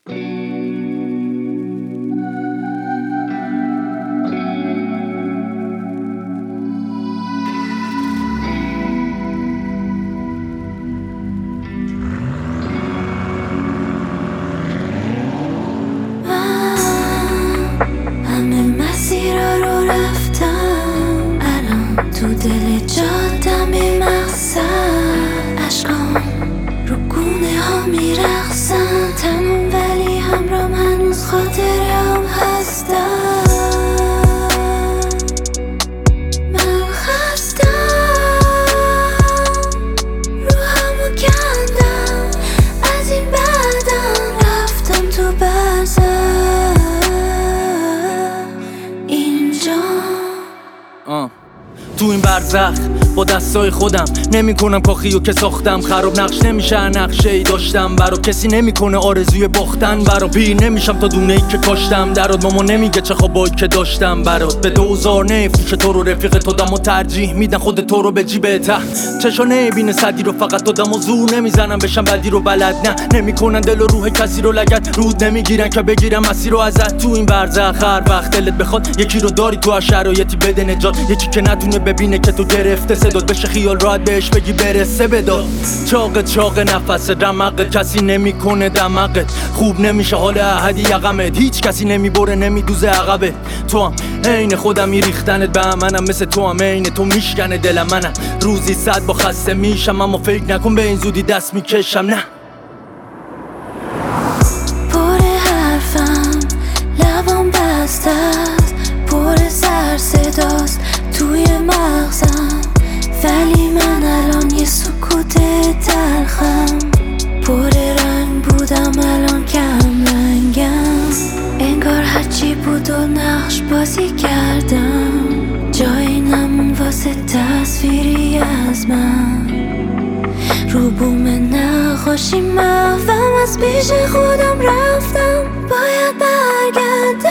تو دل جادم مقصد اشکام رو گونه ها میرقصن تنم ولی همرام هنوز خاطرم هستم من خستم روحمو کندم از این بعدم رفتم تو برزخ اینجا تو این برزخ با دستای خودم نمی کنم کاخیو که ساختم خراب نقش نمیشه نقشه ای داشتم برا کسی نمیکنه آرزوی باختن برا پیر نمیشم تا دونه ای که کاشتم درات ماما نمیگه چه خوابایی که داشتم برات به دوزار نفروش تو رو رفیق تو دم و ترجیح میدن خود تو رو به جیب ته چشا نبینه صدی رو فقط تو دم و زور نمیزنم بشم بدی رو بلد نه نمیکنن دل و روح کسی رو لگد رود نمیگیرن که بگیرم مسیر رو ازت تو این برزخ هر وقت دلت بخواد یکی رو داری تو هر شرایطی بده نجات یکی که نتونه ببینه که تو گرفته صدات بشه خیال راحت بهش بگی برسه بداد چاق نفس رمقت کسی نمیکنه دمقت خوب نمیشه حال احدی یقمت هیچ کسی نمیبره نمیدوزه عقبه تو هم عین خودم میریختنت به منم مثل تو هم عین تو میشکنه دل منم روزی 100 با خسته میشم اما فکر نکن به این زودی دست میکشم نه پر حرفم لبام بسته است پر سر صداست توی مغزم ولی من الان یه سکوت تلخم پر رنگ بودم الان کم رنگم انگار هرچی بود و نقش بازی کردم جایی نمون واسه تصویری از من رو بوم نقاشی محوم از پیش خودم رفتم باید برگردم